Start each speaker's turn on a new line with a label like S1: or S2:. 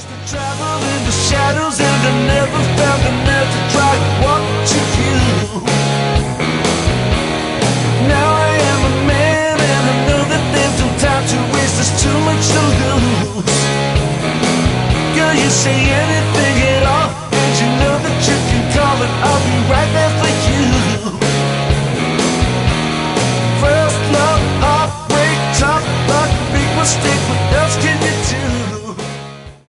S1: Travel in the shadows and I never found the nerve to try what to do. Now I am a man and I know that there's no time to waste, there's too much to lose. Girl, you say anything at all, and you know that you can call it, I'll be right there.